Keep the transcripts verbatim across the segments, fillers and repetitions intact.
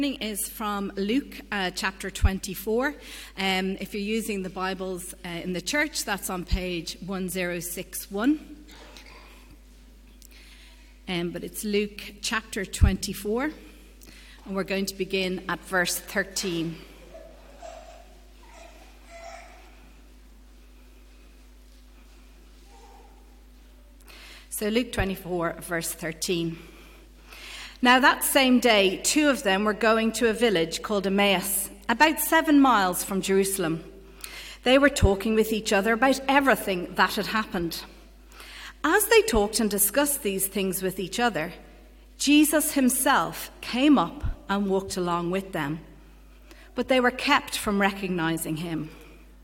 Is from Luke uh, chapter twenty-four. Um, if you're using the Bibles uh, in the church, that's on page one oh six one. Um, but it's Luke chapter twenty-four, and we're going to begin at verse thirteen. So Luke twenty-four, verse thirteen. Now that same day, two of them were going to a village called Emmaus, about seven miles from Jerusalem. They were talking with each other about everything that had happened. As they talked and discussed these things with each other, Jesus himself came up and walked along with them, but they were kept from recognizing him.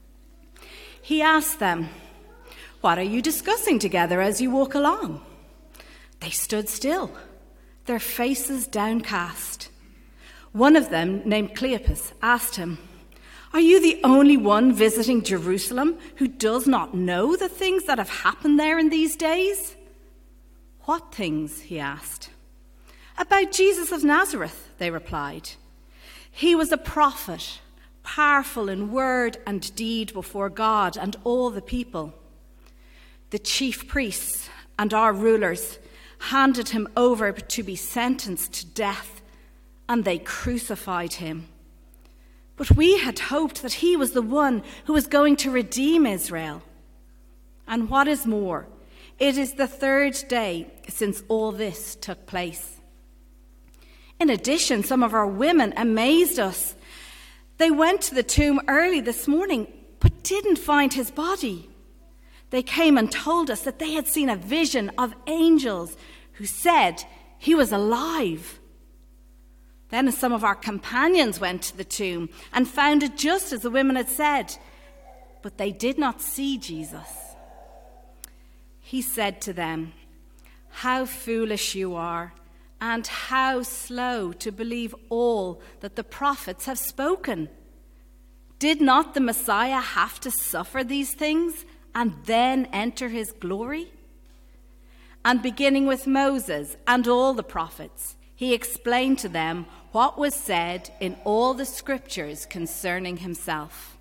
He asked them, "What are you discussing together as you walk along?" They stood still, their faces downcast. One of them, named Cleopas, asked him, "Are you the only one visiting Jerusalem who does not know the things that have happened there in these days?" "What things?" he asked. "About Jesus of Nazareth," they replied. "He was a prophet, powerful in word and deed before God and all the people. The chief priests and our rulers handed him over to be sentenced to death, and they crucified him. But we had hoped that he was the one who was going to redeem Israel. And what is more, it is the third day since all this took place. In addition, some of our women amazed us. They went to the tomb early this morning, but didn't find his body. They came and told us that they had seen a vision of angels who said he was alive. Then some of our companions went to the tomb and found it just as the women had said, but they did not see Jesus." He said to them, "How foolish you are, and how slow to believe all that the prophets have spoken. Did not the Messiah have to suffer these things and then enter his glory?" And beginning with Moses and all the prophets, he explained to them what was said in all the scriptures concerning himself.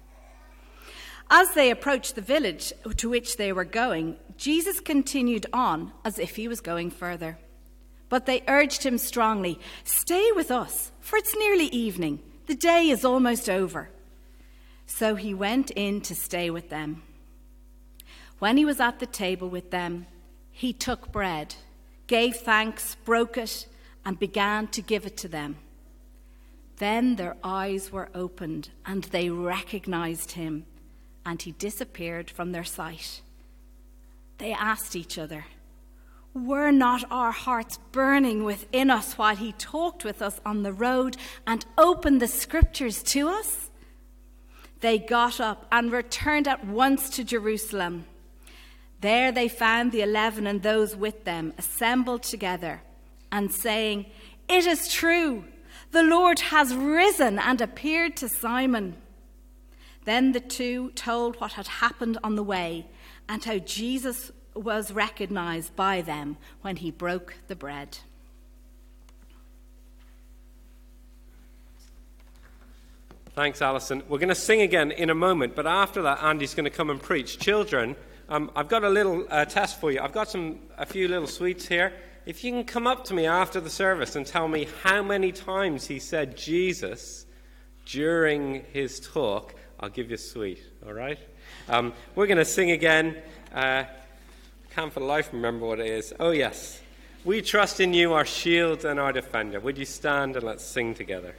As they approached the village to which they were going, Jesus continued on as if he was going further. But they urged him strongly, "Stay with us, for it's nearly evening. The day is almost over." So he went in to stay with them. When he was at the table with them, he took bread, gave thanks, broke it, and began to give it to them. Then their eyes were opened, and they recognized him, and he disappeared from their sight. They asked each other, "Were not our hearts burning within us while he talked with us on the road and opened the scriptures to us?" They got up and returned at once to Jerusalem. There they found the eleven and those with them assembled together and saying, "It is true, the Lord has risen and appeared to Simon." Then the two told what had happened on the way and how Jesus was recognized by them when he broke the bread. Thanks, Alison. We're going to sing again in a moment, but after that, Andy's going to come and preach. Children, um, I've got a little uh, test for you. I've got some a few little sweets here. If you can come up to me after the service and tell me how many times he said Jesus during his talk, I'll give you a sweet, all right? Um, we're going to sing again. Uh, I can't for the life remember what it is. Oh, yes. "We trust in you, our shield and our defender." Would you stand and let's sing together?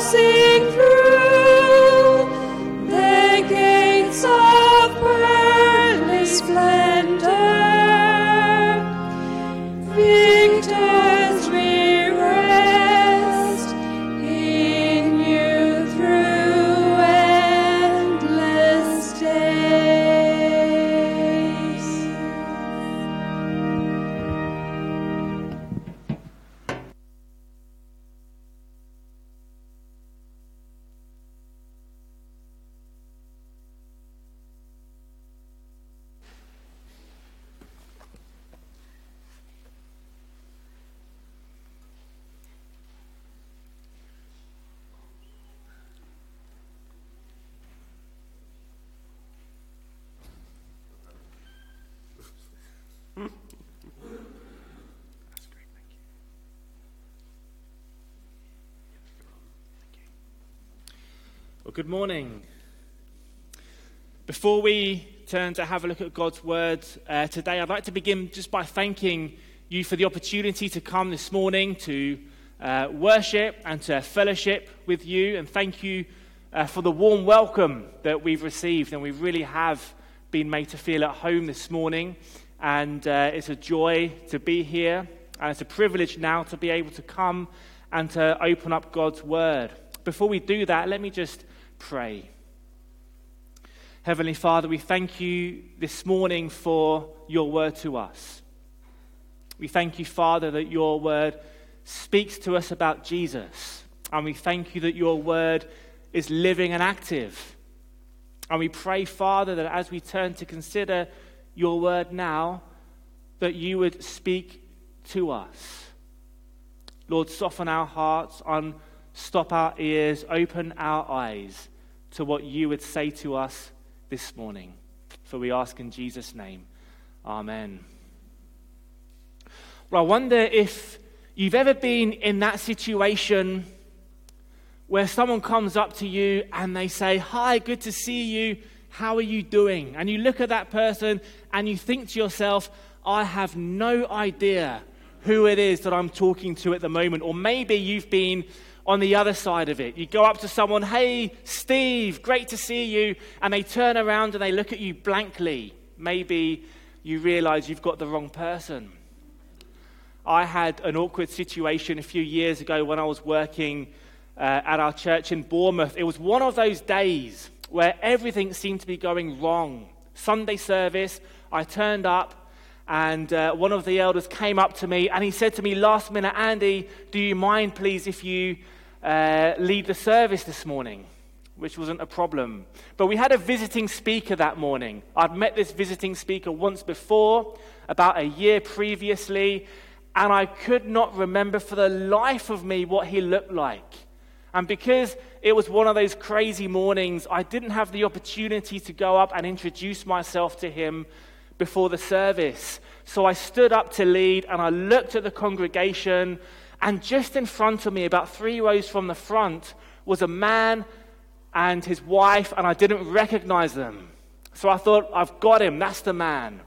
passing through the gates of pearly splendor. Victors, we rest in you through endless days. Well, good morning. Before we turn to have a look at God's Word uh, today, I'd like to begin just by thanking you for the opportunity to come this morning to uh, worship and to fellowship with you, and thank you uh, for the warm welcome that we've received, and we really have been made to feel at home this morning, and uh, it's a joy to be here, and it's a privilege now to be able to come and to open up God's Word. Before we do that, let me just pray. Heavenly Father, we thank you this morning for your word to us. We thank you, Father, that your word speaks to us about Jesus. And we thank you that your word is living and active. And we pray, Father, that as we turn to consider your word now, that you would speak to us. Lord, soften our hearts, unstop our ears, open our eyes to what you would say to us this morning. For we ask in Jesus' name. Amen. Well, I wonder if you've ever been in that situation where someone comes up to you and they say, "Hi, good to see you. How are you doing?" And you look at that person and you think to yourself, "I have no idea who it is that I'm talking to at the moment." Or maybe you've been on the other side of it. You go up to someone, "Hey, Steve, great to see you." And they turn around and they look at you blankly. Maybe you realize you've got the wrong person. I had an awkward situation a few years ago when I was working uh, at our church in Bournemouth. It was one of those days where everything seemed to be going wrong. Sunday service, I turned up, and uh, one of the elders came up to me and he said to me last minute, "Andy, do you mind please if you uh, lead the service this morning?" Which wasn't a problem. But we had a visiting speaker that morning. I'd met this visiting speaker once before, about a year previously, and I could not remember for the life of me what he looked like. And because it was one of those crazy mornings, I didn't have the opportunity to go up and introduce myself to him before the service. So I stood up to lead and I looked at the congregation, and just in front of me, about three rows from the front, was a man and his wife, and I didn't recognize them. So I thought, I've got him, that's the man.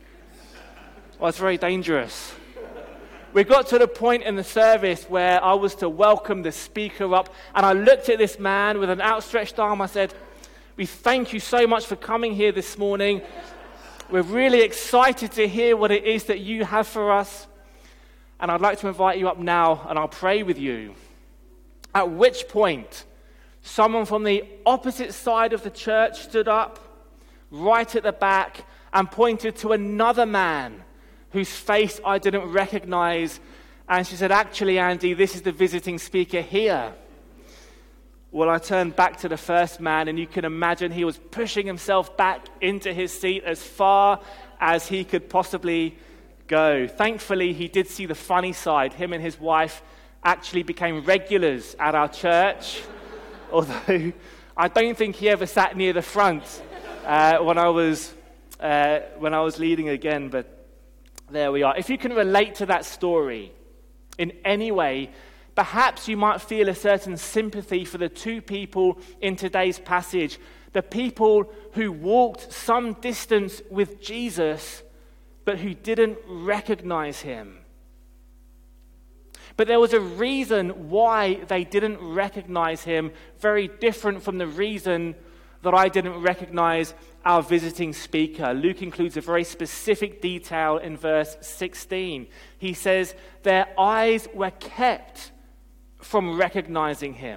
Well, it's very dangerous. We got to the point in the service where I was to welcome the speaker up, and I looked at this man with an outstretched arm. I said, "We thank you so much for coming here this morning. We're really excited to hear what it is that you have for us. And I'd like to invite you up now, and I'll pray with you." At which point, someone from the opposite side of the church stood up, right at the back, and pointed to another man whose face I didn't recognize. And she said, "Actually, Andy, this is the visiting speaker here." Well, I turned back to the first man, and you can imagine he was pushing himself back into his seat as far as he could possibly go. Thankfully, he did see the funny side. Him and his wife actually became regulars at our church, although I don't think he ever sat near the front uh, when I was uh, when I was leading again. But there we are. If you can relate to that story in any way, perhaps you might feel a certain sympathy for the two people in today's passage, the people who walked some distance with Jesus, but who didn't recognize him. But there was a reason why they didn't recognize him, very different from the reason that I didn't recognize our visiting speaker. Luke includes a very specific detail in verse sixteen. He says, their eyes were kept from recognizing him.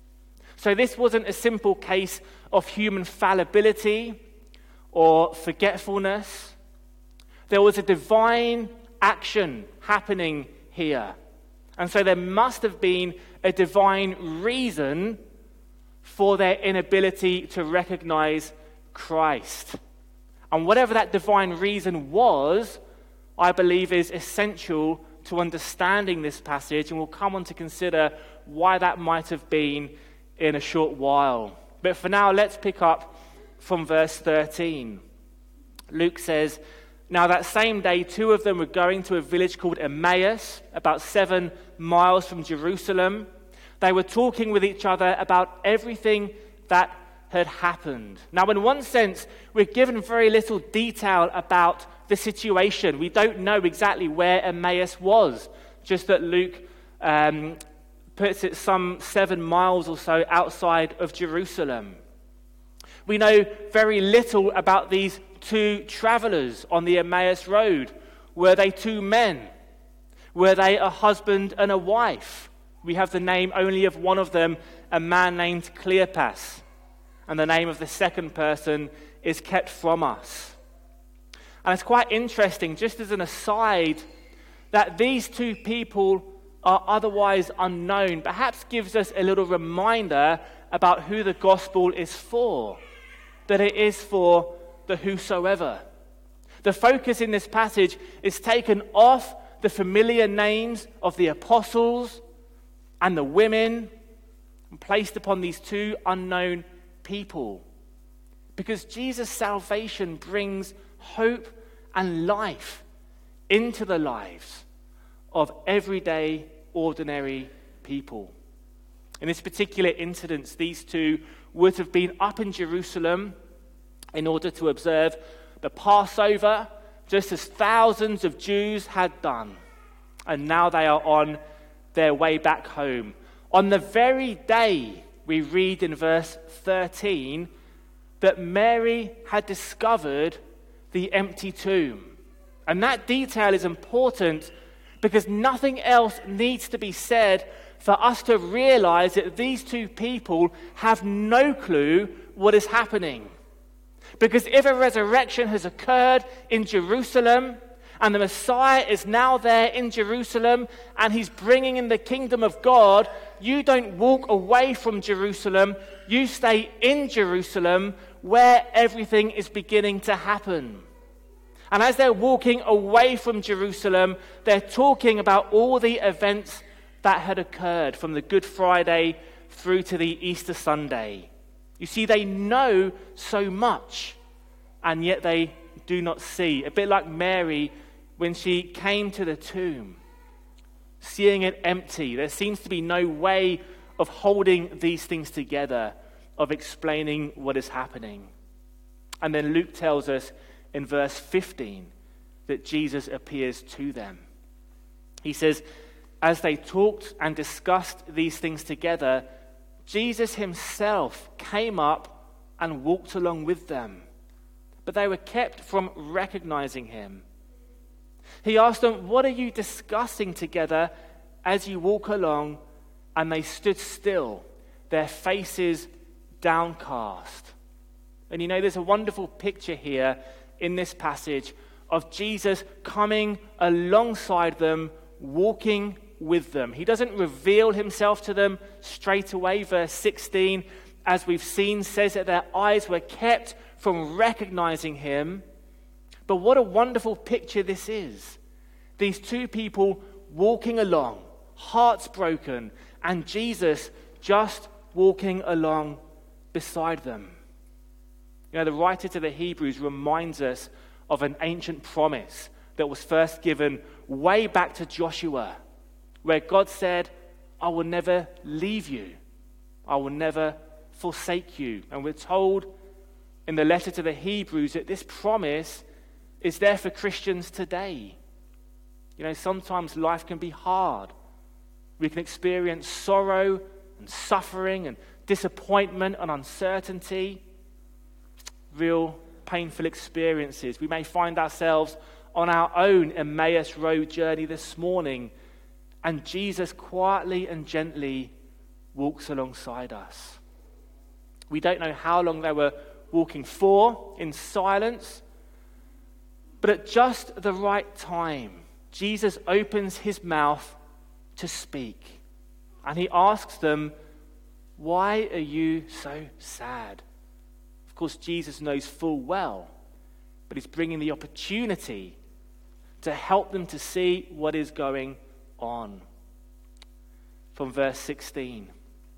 So this wasn't a simple case of human fallibility or forgetfulness. There was a divine action happening here. And so there must have been a divine reason for their inability to recognize Christ. And whatever that divine reason was, I believe is essential to understanding this passage, and we'll come on to consider why that might have been in a short while. But for now, let's pick up from verse thirteen. Luke says, now that same day, two of them were going to a village called Emmaus, about seven miles from Jerusalem. They were talking with each other about everything that had happened. Now, in one sense, we're given very little detail about the situation. We don't know exactly where Emmaus was, just that Luke um, puts it some seven miles or so outside of Jerusalem. We know very little about these two travelers on the Emmaus road. Were they two men? Were they a husband and a wife? We have the name only of one of them, a man named Cleopas. And the name of the second person is kept from us. And it's quite interesting, just as an aside, that these two people are otherwise unknown. Perhaps gives us a little reminder about who the gospel is for. That it is for the whosoever. The focus in this passage is taken off the familiar names of the apostles and the women and placed upon these two unknown people. Because Jesus' salvation brings hope and life into the lives of everyday, ordinary people. In this particular incident, these two would have been up in Jerusalem in order to observe the Passover, just as thousands of Jews had done. And now they are on their way back home. On the very day, we read in verse thirteen, that Mary had discovered the empty tomb. And that detail is important because nothing else needs to be said for us to realize that these two people have no clue what is happening. Because if a resurrection has occurred in Jerusalem, and the Messiah is now there in Jerusalem, and he's bringing in the kingdom of God, you don't walk away from Jerusalem, you stay in Jerusalem where everything is beginning to happen. And as they're walking away from Jerusalem, they're talking about all the events that had occurred from the Good Friday through to the Easter Sunday. You see, they know so much, and yet they do not see. A bit like Mary when she came to the tomb, seeing it empty. There seems to be no way of holding these things together, of explaining what is happening. And then Luke tells us in verse fifteen that Jesus appears to them. He says, as they talked and discussed these things together, Jesus himself came up and walked along with them, but they were kept from recognizing him. He asked them, what are you discussing together as you walk along? And they stood still, their faces downcast. And you know, there's a wonderful picture here in this passage of Jesus coming alongside them, walking with them. He doesn't reveal himself to them straight away. Verse sixteen, as we've seen, says that their eyes were kept from recognizing him. But what a wonderful picture this is. These two people walking along, hearts broken, and Jesus just walking along beside them. You know, the writer to the Hebrews reminds us of an ancient promise that was first given way back to Joshua, where God said, I will never leave you. I will never forsake you. And we're told in the letter to the Hebrews that this promise is there for Christians today. You know, sometimes life can be hard. We can experience sorrow and suffering and disappointment and uncertainty, real painful experiences. We may find ourselves on our own Emmaus Road journey this morning, and Jesus quietly and gently walks alongside us. We don't know how long they were walking for in silence, but at just the right time, Jesus opens his mouth to speak, and he asks them, "Why are you so sad?" Of course, Jesus knows full well, but he's bringing the opportunity to help them to see what is going on. From verse sixteen.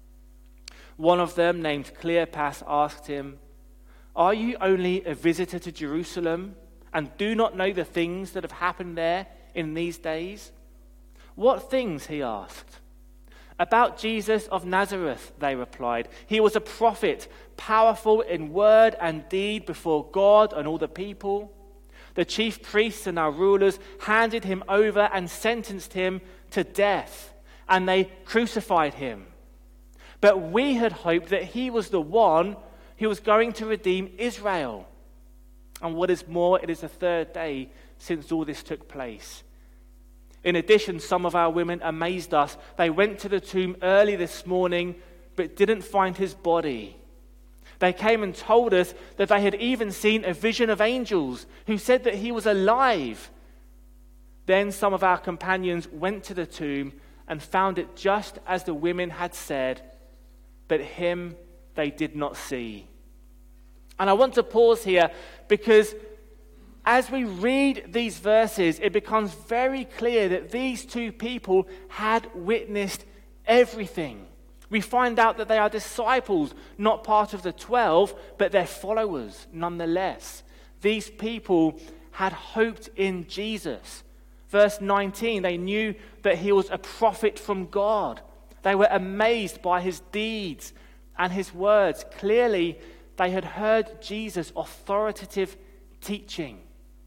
One of them, named Cleopas, asked him, "Are you only a visitor to Jerusalem and do not know the things that have happened there in these days?" "What things?" he asked. "About Jesus of Nazareth," they replied. "He was a prophet, powerful in word and deed before God and all the people. The chief priests and our rulers handed him over and sentenced him to death, and they crucified him. But we had hoped that he was the one who was going to redeem Israel. And what is more, it is the third day since all this took place." In addition, some of our women amazed us. They went to the tomb early this morning, but didn't find his body. They came and told us that they had even seen a vision of angels who said that he was alive. Then some of our companions went to the tomb and found it just as the women had said, but him they did not see. And I want to pause here because as we read these verses, it becomes very clear that these two people had witnessed everything. We find out that they are disciples, not part of the twelve, but they're followers nonetheless. These people had hoped in Jesus. Verse nineteen, they knew that he was a prophet from God. They were amazed by his deeds and his words. Clearly, they had heard Jesus' authoritative teaching,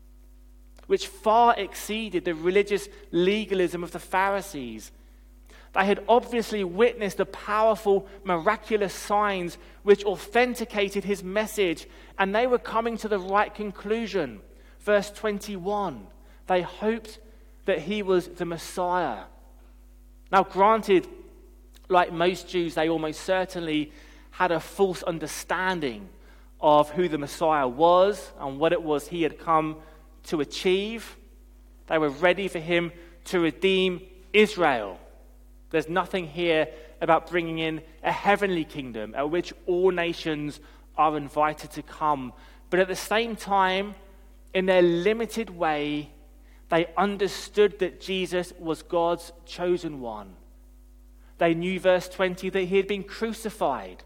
which far exceeded the religious legalism of the Pharisees. They had obviously witnessed the powerful, miraculous signs which authenticated his message, and they were coming to the right conclusion. Verse twenty-one, they hoped that he was the Messiah. Now, granted, like most Jews, they almost certainly had a false understanding of who the Messiah was and what it was he had come to achieve. They were ready for him to redeem Israel. There's nothing here about bringing in a heavenly kingdom at which all nations are invited to come. But at the same time, in their limited way, they understood that Jesus was God's chosen one. They knew, verse twenty, that he had been crucified.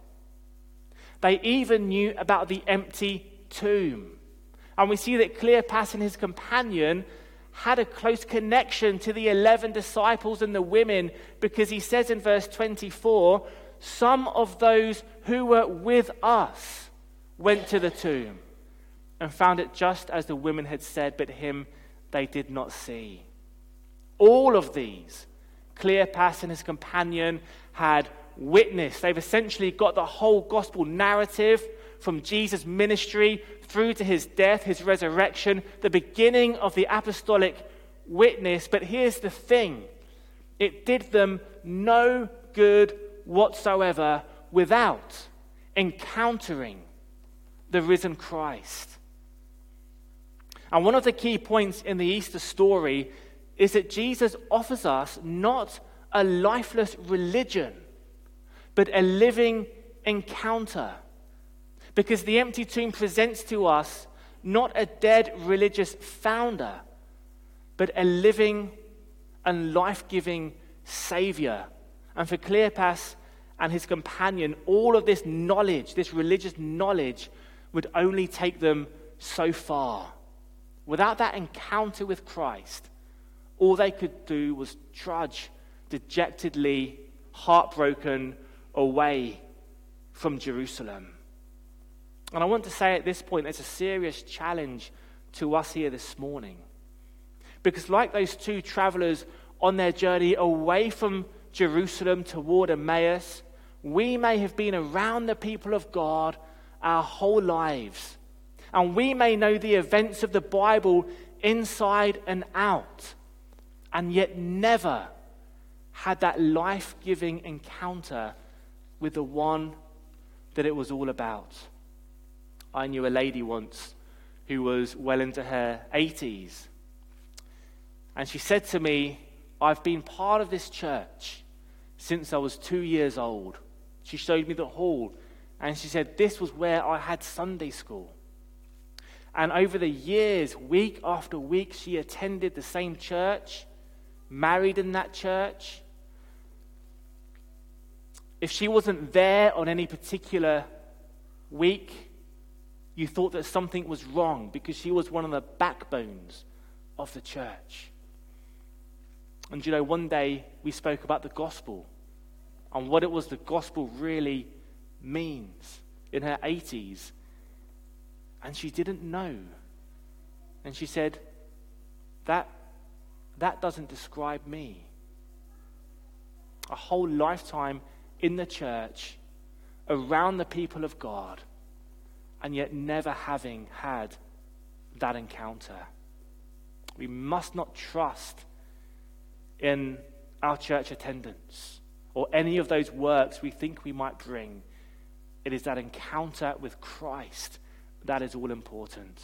They even knew about the empty tomb. And we see that Cleopas and his companion had a close connection to the eleven disciples and the women, because he says in verse twenty-four, some of those who were with us went to the tomb and found it just as the women had said, but him they did not see. All of these, Cleopas and his companion had witnessed. They've essentially got the whole gospel narrative from Jesus' ministry through to his death, his resurrection, the beginning of the apostolic witness. But here's the thing. It did them no good whatsoever without encountering the risen Christ. And one of the key points in the Easter story is that Jesus offers us not a lifeless religion, but a living encounter. Because the empty tomb presents to us not a dead religious founder, but a living and life-giving Savior. And for Cleopas and his companion, all of this knowledge, this religious knowledge, would only take them so far. Without that encounter with Christ, all they could do was trudge dejectedly, heartbroken, away from Jerusalem. And I want to say at this point, there's a serious challenge to us here this morning. Because like those two travelers on their journey away from Jerusalem toward Emmaus, we may have been around the people of God our whole lives. And we may know the events of the Bible inside and out, and yet never had that life-giving encounter with the one that it was all about. I knew a lady once who was well into her eighties. And she said to me, I've been part of this church since I was two years old. She showed me the hall, and she said, this was where I had Sunday school. And over the years, week after week, she attended the same church, married in that church. If she wasn't there on any particular week, you thought that something was wrong because she was one of the backbones of the church. And you know, one day we spoke about the gospel and what it was the gospel really means in her eighties. And she didn't know. And she said, that, that doesn't describe me. A whole lifetime in the church, around the people of God, and yet never having had that encounter. We must not trust in our church attendance or any of those works we think we might bring. It is that encounter with Christ that is all important.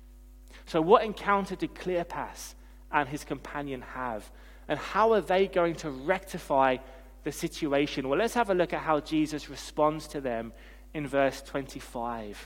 So what encounter did Cleopas and his companion have? And how are they going to rectify the situation? Well, let's have a look at how Jesus responds to them in verse twenty-five.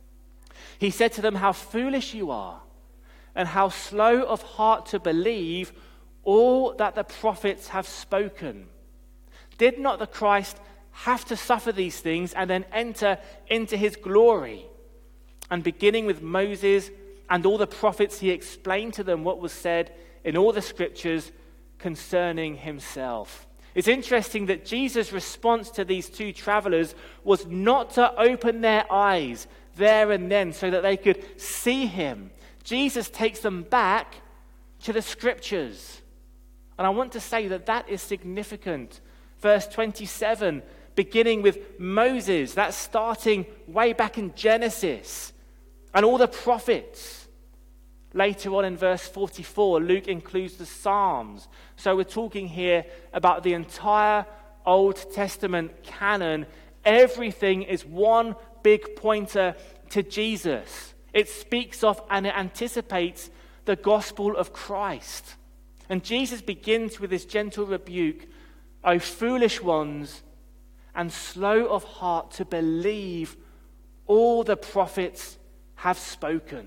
He said to them, how foolish you are, and how slow of heart to believe all that the prophets have spoken. Did not the Christ have to suffer these things and then enter into his glory? And beginning with Moses and all the prophets, he explained to them what was said in all the scriptures concerning himself. It's interesting that Jesus' response to these two travelers was not to open their eyes there and then so that they could see him. Jesus takes them back to the scriptures. And I want to say that that is significant. Verse twenty-seven, beginning with Moses, that's starting way back in Genesis, and all the prophets. Later on in verse forty-four, Luke includes the Psalms. So we're talking here about the entire Old Testament canon. Everything is one big pointer to Jesus. It speaks of and it anticipates the gospel of Christ. And Jesus begins with this gentle rebuke, O foolish ones, and slow of heart to believe all the prophets have spoken.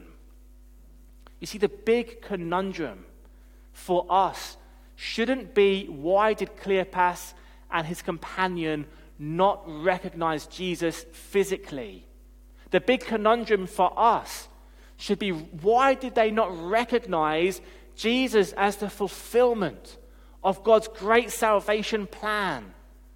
You see, the big conundrum for us shouldn't be, why did Cleopas and his companion not recognize Jesus physically? The big conundrum for us should be, why did they not recognize Jesus as the fulfillment of God's great salvation plan?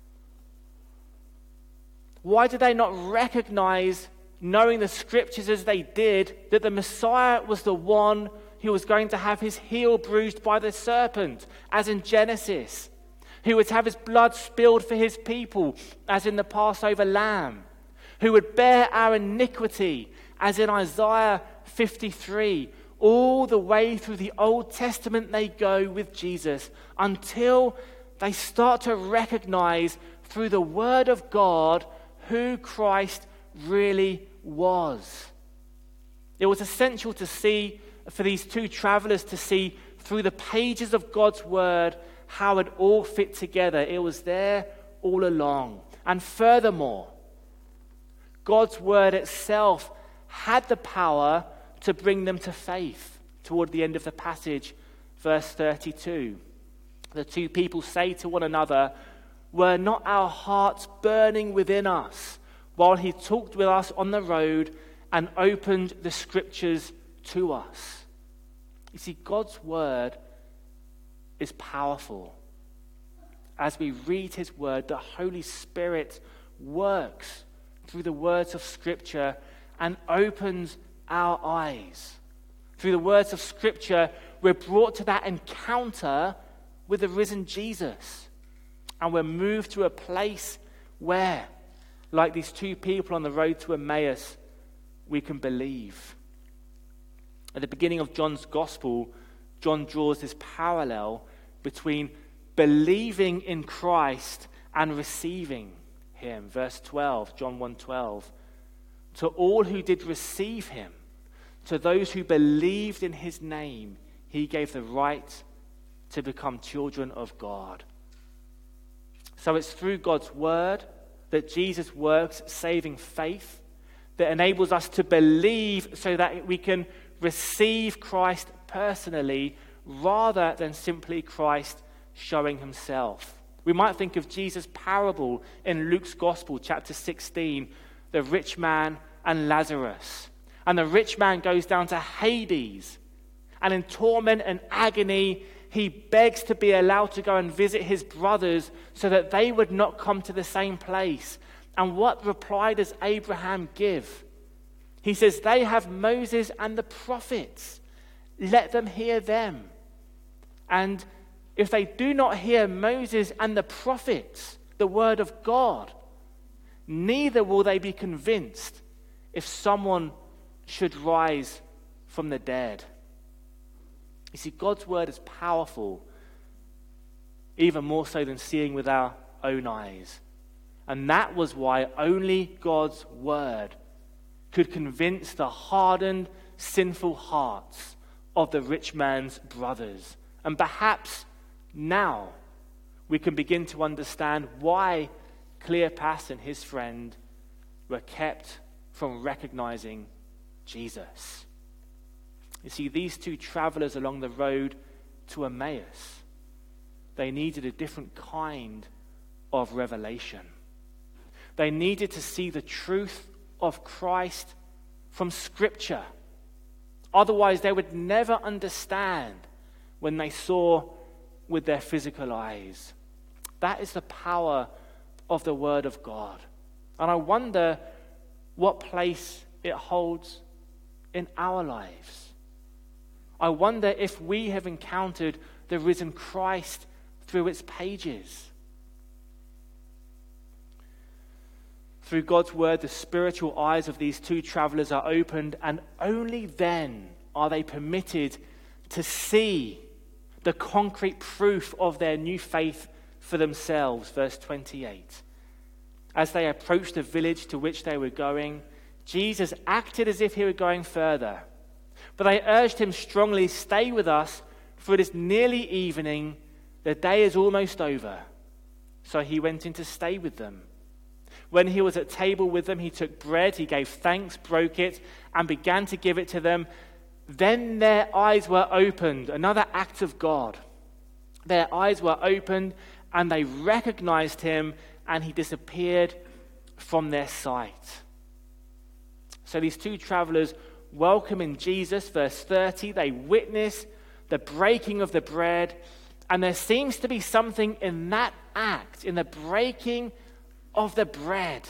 Why did they not recognize, knowing the scriptures as they did, that the Messiah was the one who was going to have his heel bruised by the serpent, as in Genesis, who would have his blood spilled for his people, as in the Passover lamb, who would bear our iniquity, as in Isaiah fifty-three. All the way through the Old Testament they go with Jesus until they start to recognize through the Word of God who Christ really was. It was essential to see, for these two travelers to see through the pages of God's Word how it all fit together. It was there all along. And furthermore, God's Word itself had the power to bring them to faith. Toward the end of the passage, verse thirty-two, the two people say to one another, were not our hearts burning within us while he talked with us on the road and opened the scriptures to us? You see, God's word is powerful. As we read his word, the Holy Spirit works through the words of scripture and opens our eyes. Through the words of scripture, we're brought to that encounter with the risen Jesus. And we're moved to a place where, like these two people on the road to Emmaus, we can believe. At the beginning of John's gospel, John draws this parallel between believing in Christ and receiving him. Verse twelve, John one twelve. To all who did receive him, to those who believed in his name, he gave the right to become children of God. So it's through God's word that Jesus works saving faith that enables us to believe so that we can receive Christ personally rather than simply Christ showing himself. We might think of Jesus' parable in Luke's Gospel, chapter sixteen, the rich man and Lazarus. And the rich man goes down to Hades, and in torment and agony, he begs to be allowed to go and visit his brothers so that they would not come to the same place. And what reply does Abraham give? He says, they have Moses and the prophets. Let them hear them. And if they do not hear Moses and the prophets, the word of God, neither will they be convinced if someone should rise from the dead. You see, God's word is powerful, even more so than seeing with our own eyes. And that was why only God's word could convince the hardened, sinful hearts of the rich man's brothers. And perhaps now we can begin to understand why Cleopas and his friend were kept from recognizing Jesus. You see, these two travelers along the road to Emmaus, they needed a different kind of revelation. They needed to see the truth of Christ from Scripture. Otherwise, they would never understand when they saw with their physical eyes. That is the power of the Word of God. And I wonder what place it holds in our lives. I wonder if we have encountered the risen Christ through its pages. Through God's word, the spiritual eyes of these two travelers are opened, and only then are they permitted to see the concrete proof of their new faith for themselves. Verse twenty-eight. As they approached the village to which they were going, Jesus acted as if he were going further. But they urged him strongly, stay with us, for it is nearly evening, the day is almost over. So he went in to stay with them. When he was at table with them, he took bread, he gave thanks, broke it, and began to give it to them. Then their eyes were opened, another act of God. Their eyes were opened, and they recognized him, and he disappeared from their sight. So these two travelers welcome in Jesus, verse thirty, they witness the breaking of the bread, and there seems to be something in that act, in the breaking of the bread,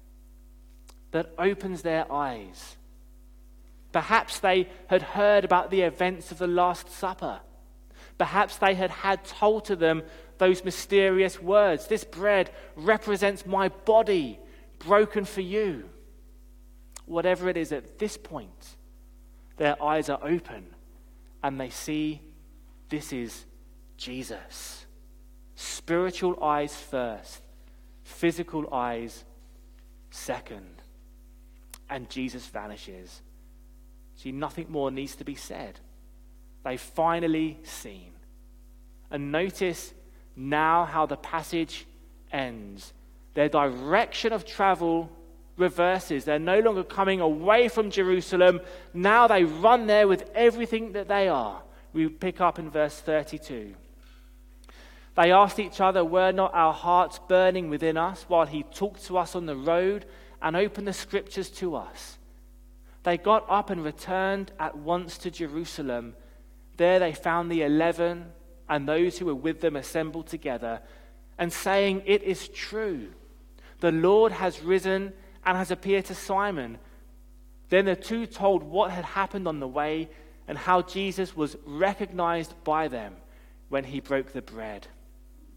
that opens their eyes. Perhaps they had heard about the events of the Last Supper. Perhaps they had had told to them those mysterious words, this bread represents my body broken for you. Whatever it is, at this point, their eyes are open and they see this is Jesus. Spiritual eyes first, physical eyes second. And Jesus vanishes. See, nothing more needs to be said. They've finally seen. And notice now how the passage ends. Their direction of travel reverses. They're no longer coming away from Jerusalem. Now they run there with everything that they are. We pick up in verse thirty-two. They asked each other, were not our hearts burning within us while he talked to us on the road and opened the scriptures to us? They got up and returned at once to Jerusalem. There they found the eleven and those who were with them assembled together, and saying, it is true, the Lord has risen and has appeared to Simon. Then the two told what had happened on the way and how Jesus was recognized by them when he broke the bread.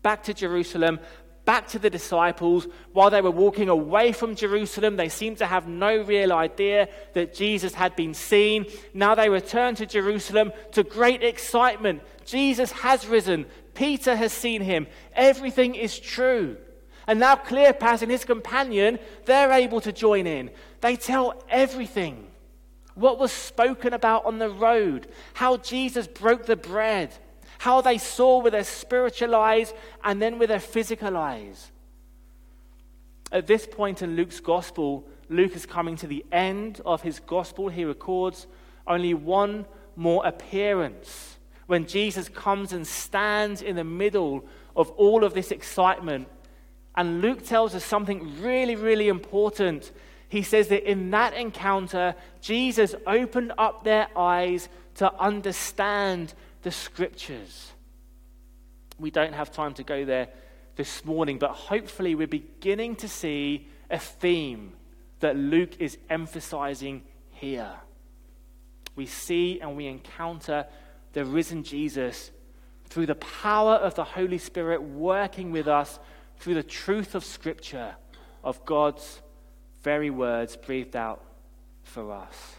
back to Jerusalem, back to the disciples. While they were walking away from Jerusalem, they seemed to have no real idea that Jesus had been seen. Now they return to Jerusalem to great excitement. Jesus has risen. Peter has seen him. Everything is true. And now Cleopas and his companion, they're able to join in. They tell everything. What was spoken about on the road, how Jesus broke the bread, how they saw with their spiritual eyes and then with their physical eyes. At this point in Luke's gospel, Luke is coming to the end of his gospel. He records only one more appearance when Jesus comes and stands in the middle of all of this excitement. And Luke tells us something really, really important. He says that in that encounter, Jesus opened up their eyes to understand the scriptures. We don't have time to go there this morning, but hopefully we're beginning to see a theme that Luke is emphasizing here. We see and we encounter the risen Jesus through the power of the Holy Spirit working with us through the truth of Scripture, of God's very words breathed out for us.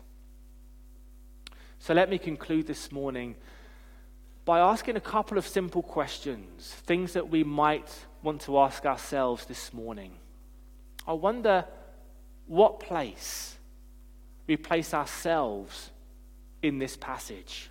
So let me conclude this morning by asking a couple of simple questions, things that we might want to ask ourselves this morning. I wonder what place we place ourselves in this passage.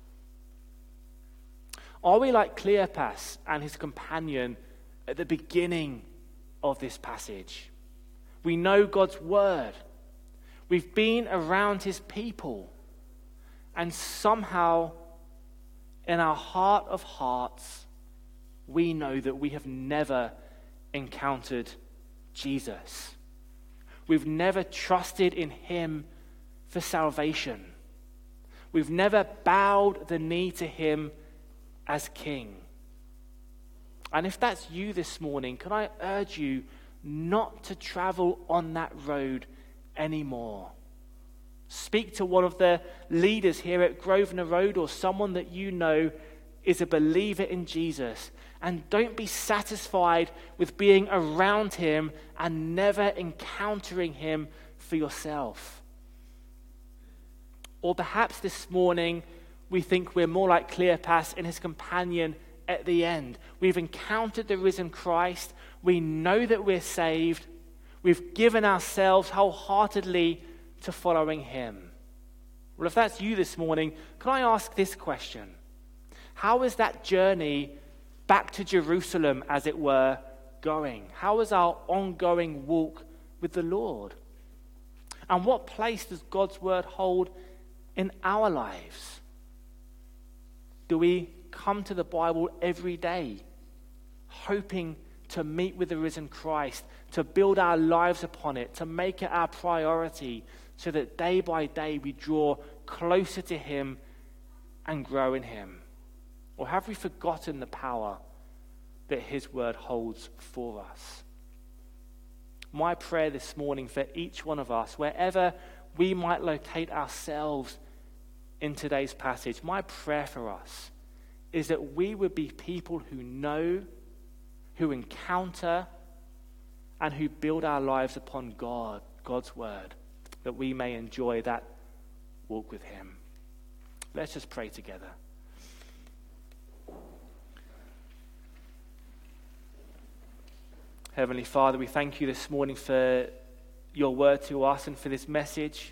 Are we like Cleopas and his companion at the beginning of this passage? We know God's word. We've been around his people. And somehow, in our heart of hearts, we know that we have never encountered Jesus. We've never trusted in him for salvation. We've never bowed the knee to him as king. And if that's you this morning, can I urge you not to travel on that road anymore? Speak to one of the leaders here at Grosvenor Road or someone that you know is a believer in Jesus. And don't be satisfied with being around him and never encountering him for yourself. Or perhaps this morning we think we're more like Cleopas and his companion at the end. We've encountered the risen Christ. We know that we're saved. We've given ourselves wholeheartedly to following him. Well, if that's you this morning, can I ask this question? How is that journey back to Jerusalem, as it were, going? How is our ongoing walk with the Lord? And what place does God's word hold in our lives? Do we come to the Bible every day, hoping to meet with the risen Christ, to build our lives upon it, to make it our priority, so that day by day we draw closer to him and grow in him? Or have we forgotten the power that his word holds for us? My prayer this morning for each one of us, wherever we might locate ourselves in today's passage, my prayer for us is that we would be people who know, who encounter, and who build our lives upon God, God's word, that we may enjoy that walk with him. Let's just pray together. Heavenly Father, we thank you this morning for your word to us and for this message.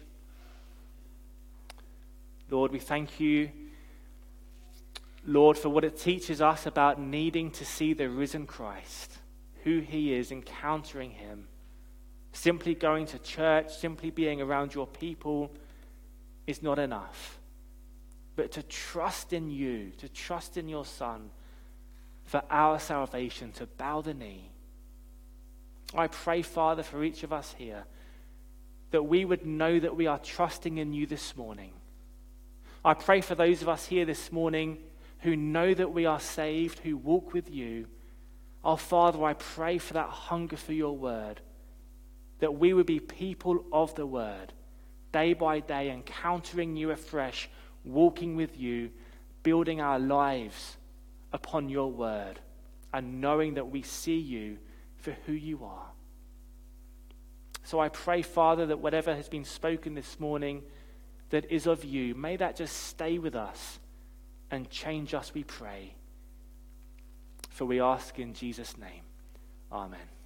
Lord, we thank you, Lord, for what it teaches us about needing to see the risen Christ, who he is, encountering him. Simply going to church, simply being around your people is not enough. But to trust in you, to trust in your Son for our salvation, to bow the knee. I pray, Father, for each of us here, that we would know that we are trusting in you this morning. I pray for those of us here this morning who know that we are saved, who walk with you. Oh, Father, I pray for that hunger for your word, that we would be people of the word, day by day, encountering you afresh, walking with you, building our lives upon your word. and knowing that we see you for who you are. So I pray, Father, that whatever has been spoken this morning that is of you, may that just stay with us and change us, we pray. For we ask in Jesus' name. Amen.